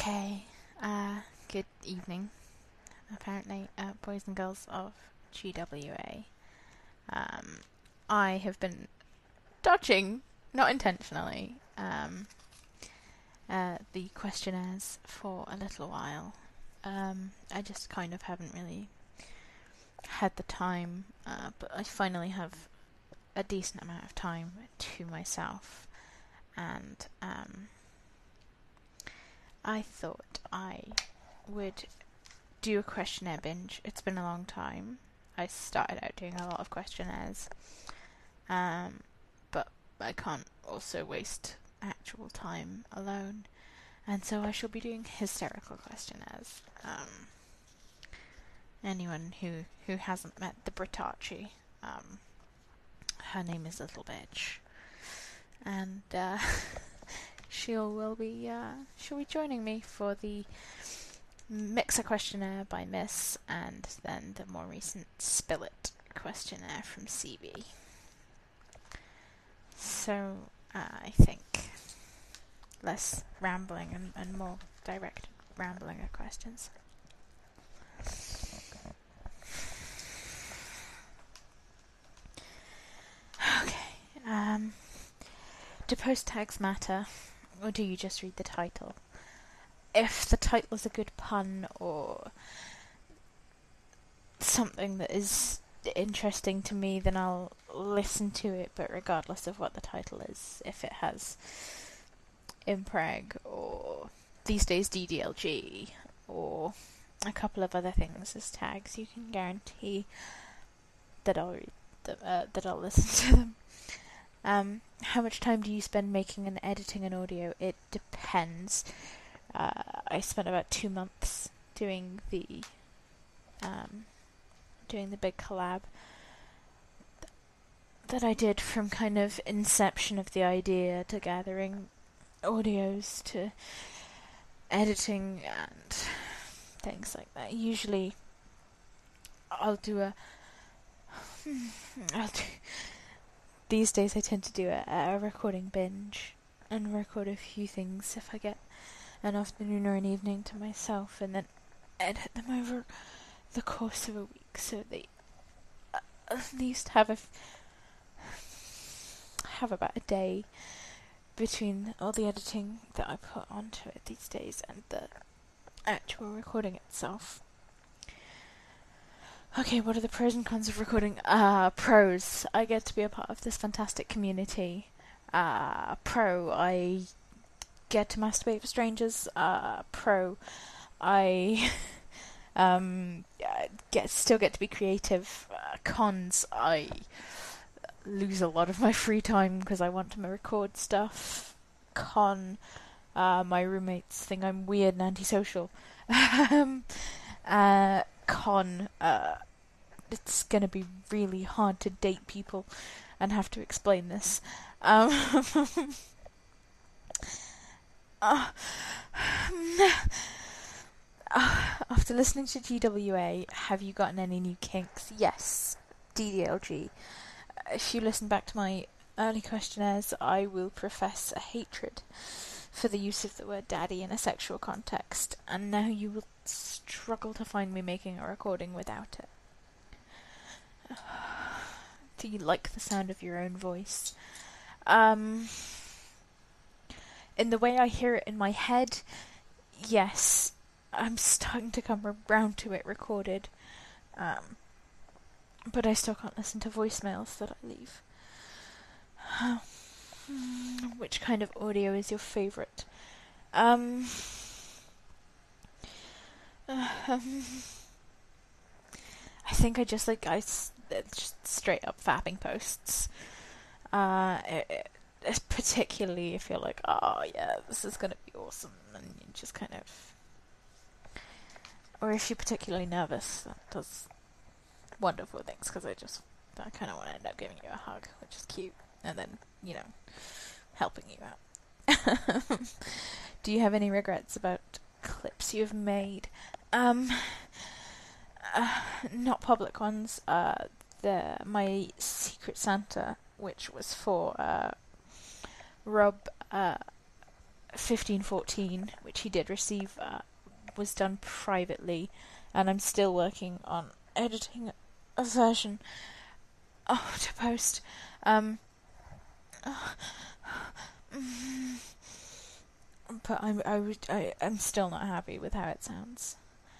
Okay, good evening, apparently, boys and girls of GWA. I have been dodging, not intentionally, the questionnaires for a little while. I just kind of haven't really had the time, but I finally have a decent amount of time to myself, and, I thought I would do a questionnaire binge. It's been a long time. I started out doing a lot of questionnaires, but I can't also waste actual time alone, and so I shall be doing hysterical questionnaires. Anyone who hasn't met the Britachi, her name is Little Bitch, and she'll be joining me for the Mixer questionnaire by Miss, and then the more recent Spill It questionnaire from CB. So I think less rambling and more direct rambling of questions. Okay. Do post tags matter, or do you just read the title? If the title is a good pun or something that is interesting to me, then I'll listen to it, but regardless of what the title is, if it has Impreg or these days DDLG or a couple of other things as tags, you can guarantee that I'll read them, that I'll listen to them. How much time do you spend making and editing an audio? It depends. I spent about 2 months doing the big collab that I did, from kind of inception of the idea to gathering audios to editing and things like that. Usually these days I tend to do a recording binge and record a few things if I get an afternoon or an evening to myself, and then edit them over the course of a week, so they at least have about a day between all the editing that I put onto it these days and the actual recording itself. Okay, what are the pros and cons of recording? Pros, I get to be a part of this fantastic community. Pro, I get to masturbate for strangers. Pro, I still get to be creative. Cons, I lose a lot of my free time because I want to record stuff. Con, my roommates think I'm weird and antisocial. Con, it's gonna be really hard to date people and have to explain this. After listening to GWA, have you gotten any new kinks? Yes, DDLG. If you listen back to my early questionnaires, I will profess a hatred for the use of the word daddy in a sexual context, and now you will struggle to find me making a recording without it. Do you like the sound of your own voice? In the way I hear it in my head, yes. I'm starting to come around to it recorded. But I still can't listen to voicemails that I leave. Which kind of audio is your favourite? I think I just like just straight up fapping posts. Particularly if you're like, oh yeah, this is gonna be awesome, and you just kind of, or if you're particularly nervous, that does wonderful things, because I kind of want to end up giving you a hug, which is cute, and then, helping you out. Do you have any regrets about clips you've made? Not public ones. My Secret Santa, which was for Rob 1514, which he did receive, was done privately, and I'm still working on editing a version to post. But I'm still not happy with how it sounds.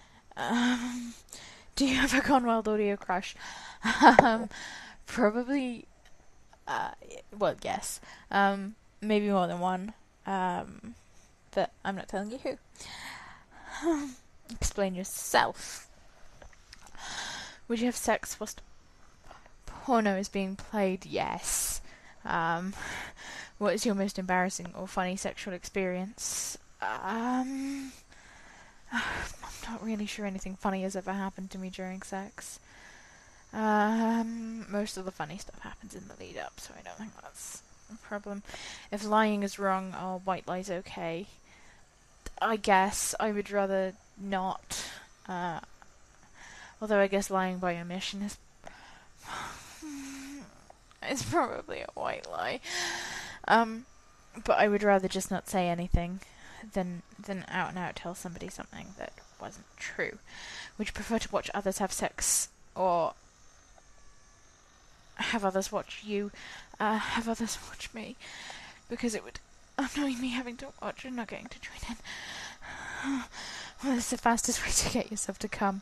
Do you have a Gone Wild audio crush? Probably. Well, yes. Maybe more than one. But I'm not telling you who. Explain yourself. Would you have sex whilst porno is being played? Yes. What is your most embarrassing or funny sexual experience? I'm not really sure anything funny has ever happened to me during sex. Most of the funny stuff happens in the lead up, so I don't think that's a problem. If lying is wrong, white lie's okay. I guess I would rather not. Although I guess lying by omission is it's probably a white lie. But I would rather just not say anything than out and out tell somebody something that wasn't true. Would you prefer to watch others have sex or have others watch you? Have others watch me? Because it would annoy me having to watch and not getting to join in. Well, it's the fastest way to get yourself to come.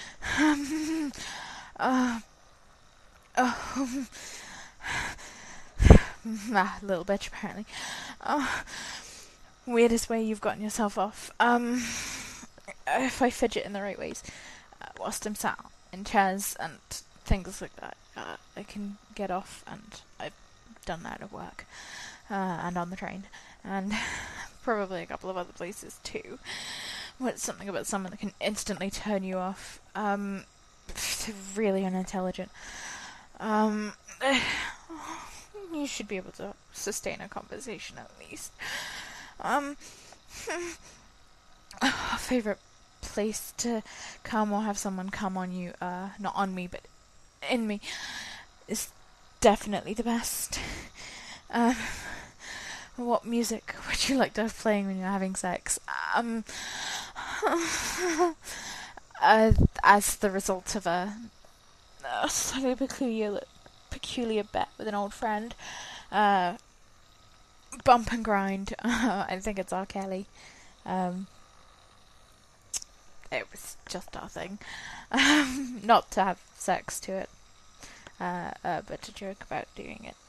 Little bitch, apparently. Weirdest way you've gotten yourself off. If I fidget in the right ways, whilst I'm sat in chairs and things like that, I can get off, and I've done that at work, and on the train, and probably a couple of other places too. What's something about someone that can instantly turn you off? Really unintelligent. You should be able to sustain a conversation at least. Favorite place to come or have someone come on you, not on me, but in me, is definitely the best. What music would you like to have playing when you're having sex? As the result of a slightly peculiar bet with an old friend, bump and grind. I think it's R. Kelly. It was just our thing. Not to have sex to it, but to joke about doing it.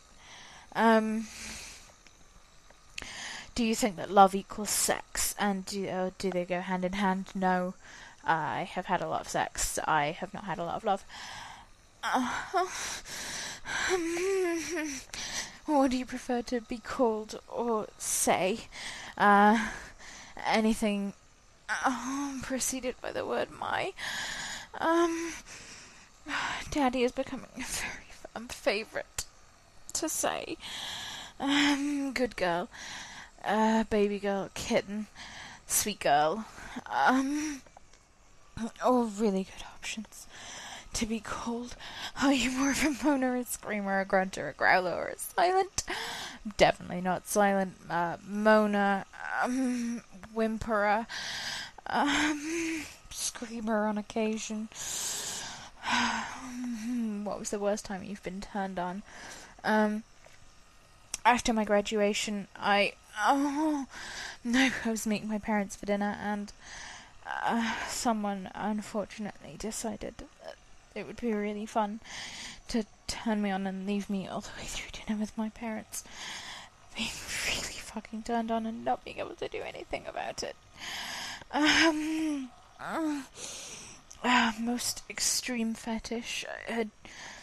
Do you think that love equals sex, and do they go hand in hand? No. I have had a lot of sex. I have not had a lot of love. What do you prefer to be called or say? Anything preceded by the word my. Daddy is becoming a very favourite to say. Good girl. Baby girl, kitten, sweet girl. All really good options to be called. Are you more of a moaner, a screamer, a grunter, a growler, or a silent? Definitely not silent. Moaner, whimperer, screamer on occasion. What was the worst time you've been turned on? After my graduation, I was meeting my parents for dinner, and someone unfortunately decided that it would be really fun to turn me on and leave me all the way through dinner with my parents, being really fucking turned on and not being able to do anything about it. Most extreme fetish I had.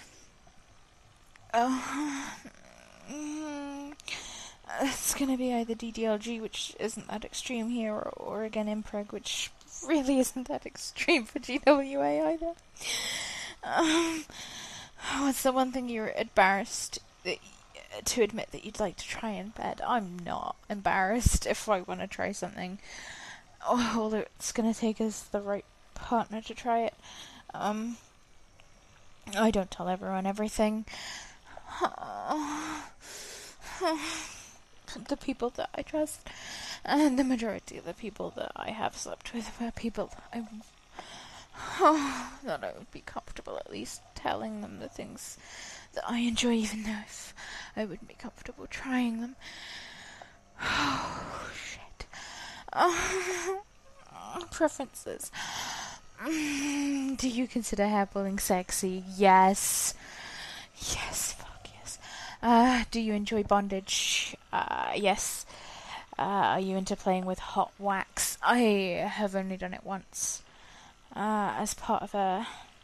It's gonna be either DDLG, which isn't that extreme here, or again Impreg, which really isn't that extreme for GWA either. What's the one thing you're embarrassed to admit that you'd like to try in bed? I'm not embarrassed if I want to try something. Although it's gonna take us the right partner to try it. I don't tell everyone everything. the people that I trust, and the majority of the people that I have slept with were people that I would be comfortable at least telling them the things that I enjoy, even though if I wouldn't be comfortable trying them. Oh, shit. Preferences. Do you consider hair pulling sexy? Yes. Yes, fuck yes. Do you enjoy bondage? Yes. Are you into playing with hot wax? I have only done it once. As part of a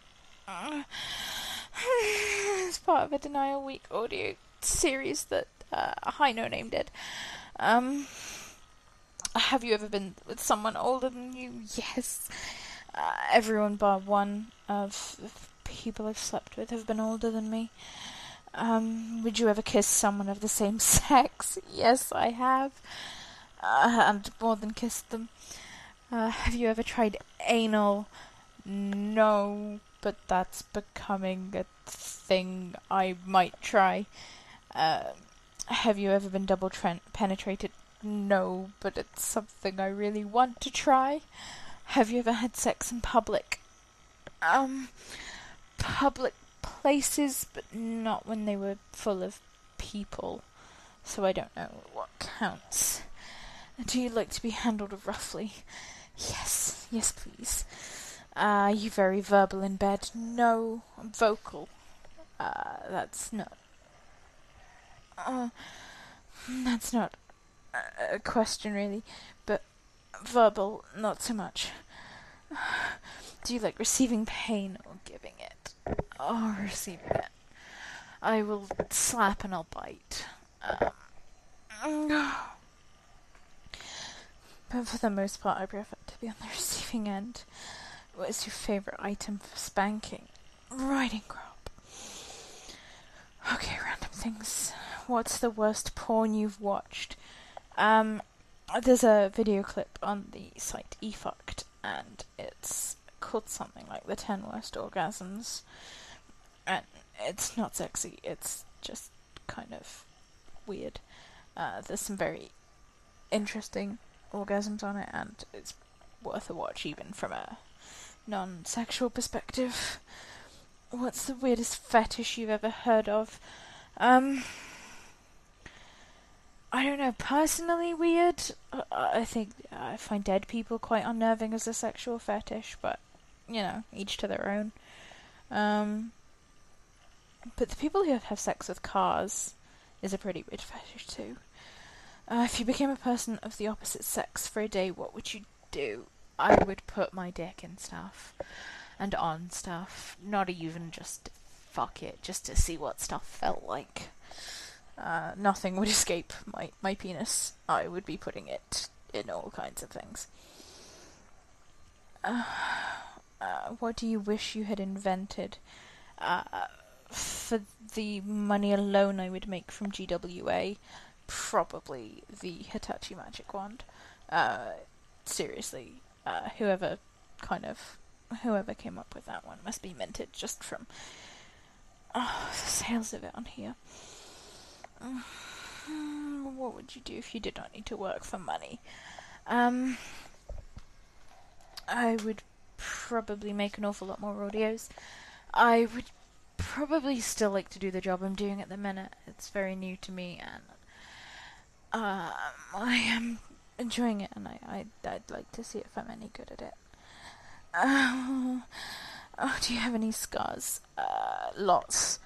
Denial Week audio series that High No Name did. Have you ever been with someone older than you? Yes. Everyone bar one of the people I've slept with have been older than me. Would you ever kiss someone of the same sex? Yes, I have. And more than kissed them. Have you ever tried anal? No, but that's becoming a thing I might try. Have you ever been double penetrated? No, but it's something I really want to try. Have you ever had sex in public? Public places, but not when they were full of people. So I don't know what counts. Do you like to be handled roughly? Yes, yes please. Are you very verbal in bed? No, I'm vocal. That's not a question really, but verbal, not so much. Do you like receiving pain or giving it? Oh, receiving it. I will slap and I'll bite. But for the most part, I prefer to be on the receiving end. What is your favourite item for spanking? Riding crop. Okay, random things. What's the worst porn you've watched? There's a video clip on the site eFucked, and it's called something like the 10 Worst Orgasms. And it's not sexy, it's just kind of weird. There's some very interesting orgasms on it, and it's worth a watch even from a non-sexual perspective. What's the weirdest fetish you've ever heard of? I don't know, personally weird. I think I find dead people quite unnerving as a sexual fetish, but, you know, each to their own. But the people who have sex with cars is a pretty weird fetish too. If you became a person of the opposite sex for a day, what would you do? I would put my dick in stuff. And on stuff. Not even just fuck it, just to see what stuff felt like. Nothing would escape my penis. I would be putting it in all kinds of things. What do you wish you had invented? For the money alone I would make from GWA, probably the Hitachi Magic Wand. Seriously, whoever came up with that one must be minted just from the sales of it on here. What would you do if you did not need to work for money? I would probably make an awful lot more audios. I would probably still like to do the job I'm doing at the minute. It's very new to me, and I am enjoying it, and I'd like to see if I'm any good at it. Do you have any scars? Lots.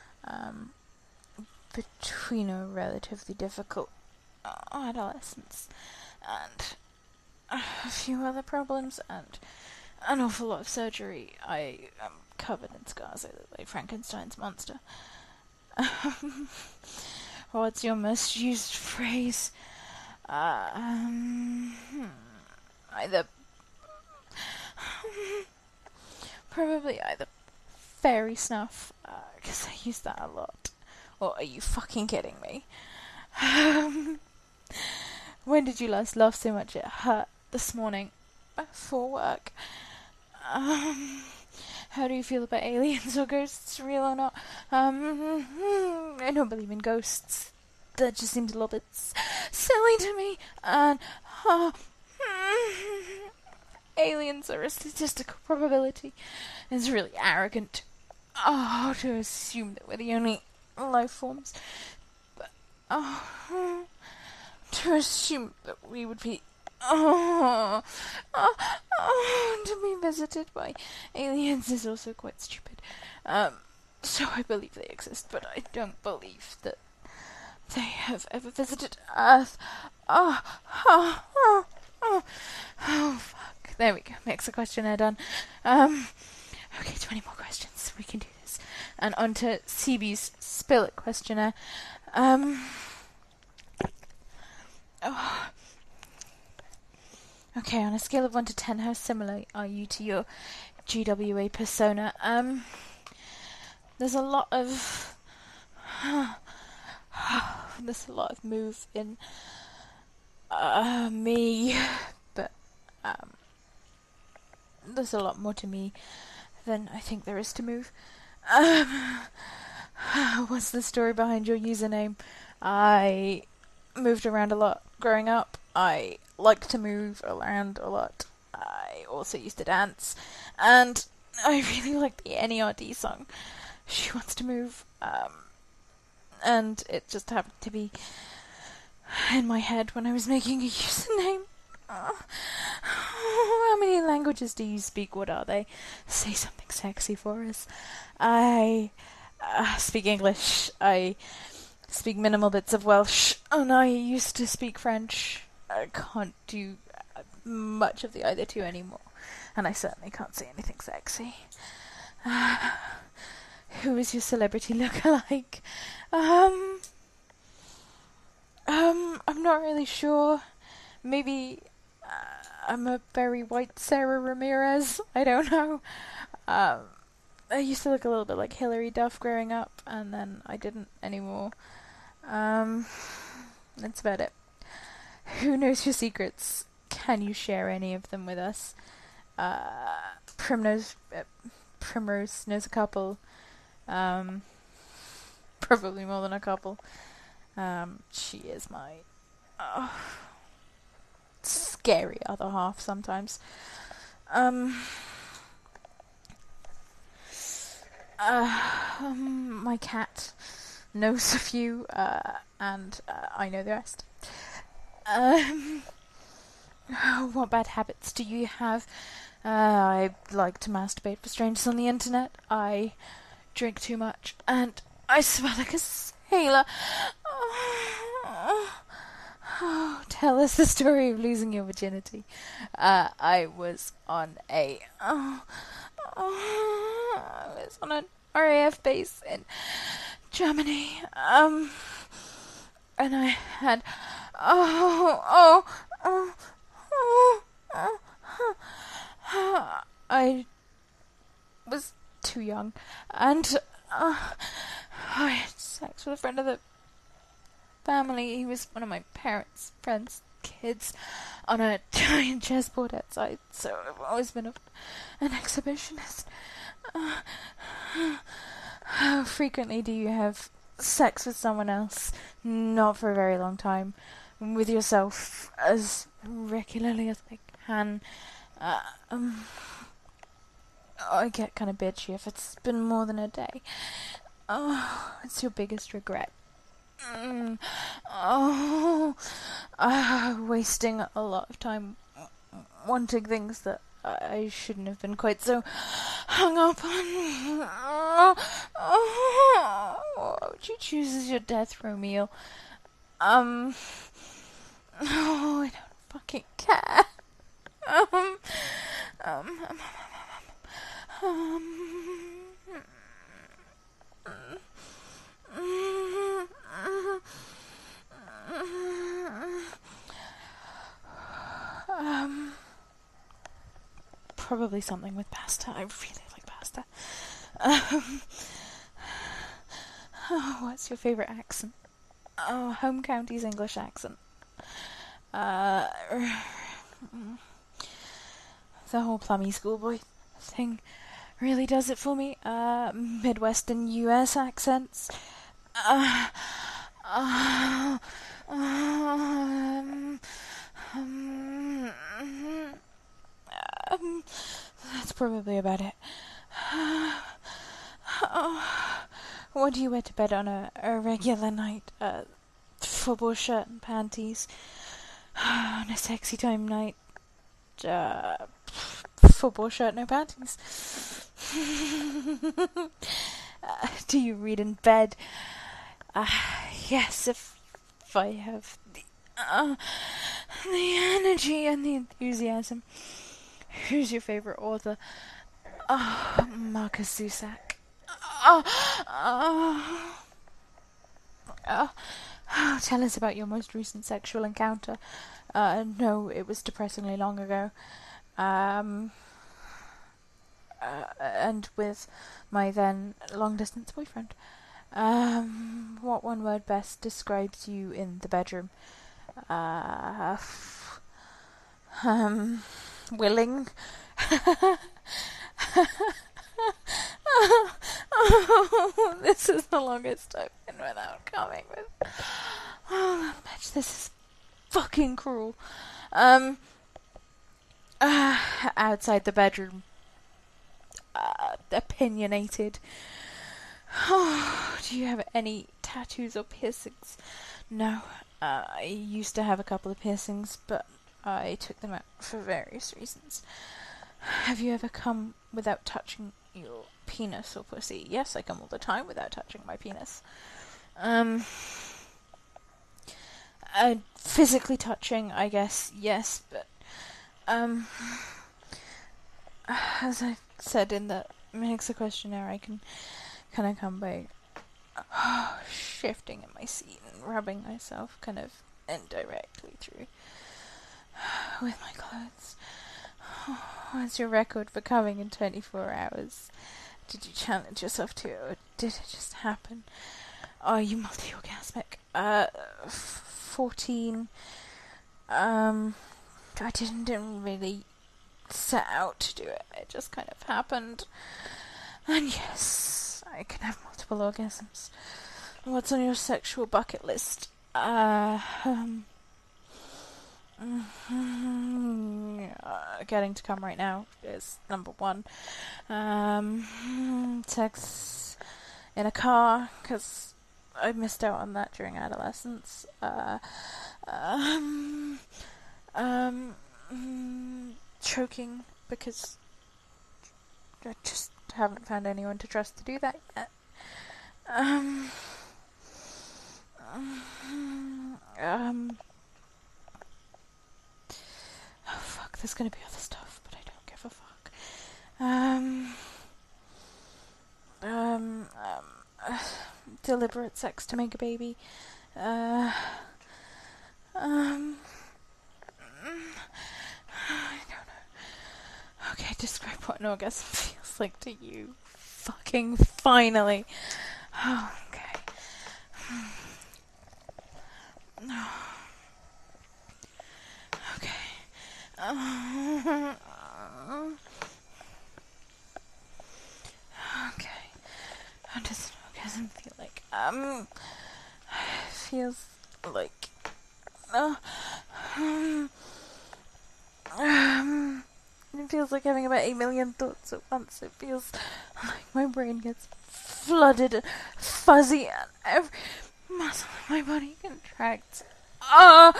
Between a relatively difficult adolescence and a few other problems and an awful lot of surgery, I am covered in scars. I look like Frankenstein's monster. What's your most used phrase? Probably either fairy snuff, because I use that a lot. Or are you fucking kidding me? When did you last laugh so much it hurt? This morning. For work. How do you feel about aliens or ghosts, real or not? I don't believe in ghosts. that just seemed a little bit silly to me. And aliens are a statistical probability. It's really arrogant to assume that we're the only life forms. But to assume that we would be to be visited by aliens is also quite stupid. So I believe they exist, but I don't believe that they have ever visited Earth. Oh, fuck. There we go. Makes the questionnaire done. Okay, 20 more questions. We can do this. And on to CB's Spill It questionnaire. Okay, on a scale of 1 to 10, how similar are you to your GWA persona? There's a lot of move in me, but there's a lot more to me than I think there is to move. What's the story behind your username? I moved around a lot growing up. I like to move around a lot. I also used to dance, and I really like the NERD song, She Wants to Move, and it just happened to be in my head when I was making a username. How many languages do you speak? What are they? Say something sexy for us. I speak English. I speak minimal bits of Welsh, and I used to speak French. I can't do much of the either two anymore, and I certainly can't say anything sexy. Who is your celebrity lookalike? I'm not really sure. Maybe I'm a very white Sarah Ramirez. I don't know. I used to look a little bit like Hilary Duff growing up, and then I didn't anymore. That's about it. Who knows your secrets? Can you share any of them with us? Primrose knows a couple. Probably more than a couple. She is my scary other half sometimes. My cat knows a few, and I know the rest. What bad habits do you have? I like to masturbate for strangers on the internet. I drink too much, and I smell like a sailor. Tell us the story of losing your virginity. I was on an RAF base in Germany, and I had I was too young, and I had sex with a friend of the family. He was one of my parents' friends' kids on a giant chessboard outside, so I've always been an exhibitionist. How frequently do you have sex with someone else? Not for a very long time. With yourself as regularly as I can. I get kind of bitchy if it's been more than a day. What's your biggest regret? Wasting a lot of time wanting things that I shouldn't have been quite so hung up on. What would you choose as your death row meal? I don't fucking care. Probably something with pasta. I really like pasta. What's your favourite accent? Home county's English accent. The whole plummy schoolboy thing really does it for me. Midwestern US accents. Uh, um, um, that's probably about it. What do you wear to bed on a regular night? Football shirt and panties. On a sexy time night, football shirt, no panties. Do you read in bed? Yes, if I have the energy and the enthusiasm. Who's your favourite author? Marcus Zusak. Tell us about your most recent sexual encounter. No, it was depressingly long ago. And with my then long-distance boyfriend. What one word best describes you in the bedroom? Willing. This is the longest I've been without coming with. Oh, bitch, this is fucking cruel. Outside the bedroom. Opinionated. Do you have any tattoos or piercings? No. I used to have a couple of piercings, but I took them out for various reasons. Have you ever come without touching your penis or pussy? Yes, I come all the time without touching my penis. Physically touching, I guess, yes, but as I said in the Mixa questionnaire, I can kind of come by shifting in my seat and rubbing myself kind of indirectly through with my clothes. What's your record for coming in 24 hours? Did you challenge yourself to it, or did it just happen? Are you multi-orgasmic? 14. I didn't really set out to do it. It just kind of happened. And yes, I can have multiple orgasms. What's on your sexual bucket list? Getting to come right now is number one. Sex in a car, because I missed out on that during adolescence. Choking, because I just haven't found anyone to trust to do that yet. Oh fuck, there's gonna be other stuff, but I don't give a fuck. Deliberate sex to make a baby. I don't know. Okay, describe what an orgasm feels like to you. Fucking finally. Oh, okay. Okay. Okay. How does an orgasm feel like? Feels like it feels like having about 8 million thoughts at once. It feels like my brain gets flooded, fuzzy, and every muscle in my body contracts. Oh,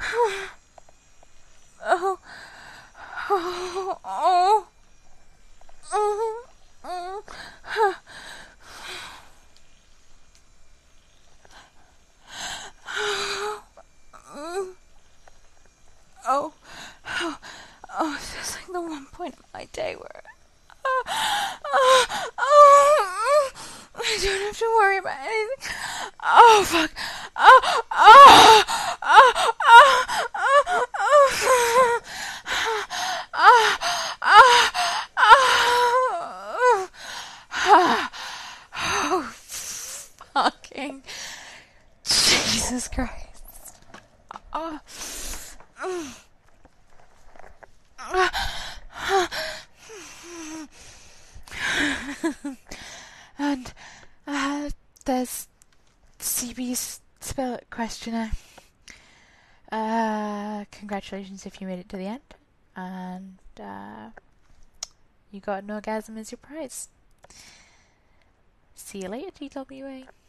oh, oh, oh, oh, oh. Oh, oh, oh, it feels like the one point in my day where I don't have to worry about anything. Oh, fuck. Oh, oh, oh, oh, oh, oh, oh, fucking Jesus Christ. Oh. And there's CB's questioner. Congratulations if you made it to the end. And you got an orgasm as your prize. See you later, TWA.